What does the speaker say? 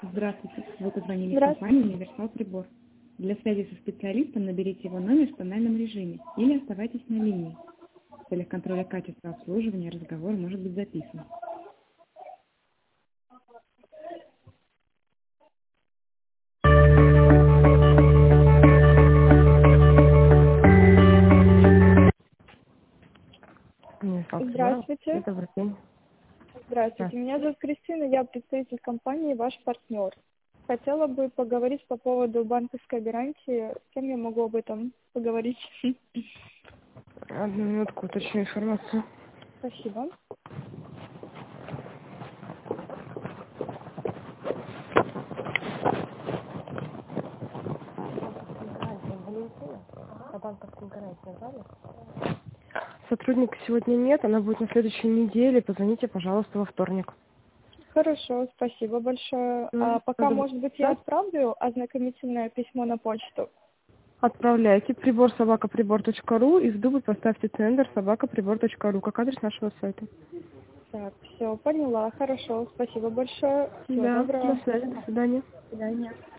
Здравствуйте. Вы позвонили в Здравствуйте. компанию «Универсал Прибор». Для связи со специалистом наберите его номер в тональном режиме или оставайтесь на линии. В целях контроля качества обслуживания разговор может быть записан. «Универсал Прибор». Здравствуйте. Добрый день. Здравствуйте. Здравствуйте. Меня зовут Кристина, я представитель компании «Ваш партнер». Хотела бы поговорить по поводу банковской гарантии. С кем я могу об этом поговорить? Одну минутку, уточню информацию. Спасибо. Сотрудника сегодня нет, она будет на следующей неделе. Позвоните, пожалуйста, во вторник. Хорошо, спасибо большое. А пока, может быть, я Да? отправлю ознакомительное письмо на почту? Отправляйте прибор@прибор.ру и в дубль поставьте тендер @прибор.ру как адрес нашего сайта. Так, все, поняла. Хорошо, спасибо большое. Всего Да, доброго. на связи, до свидания. До свидания.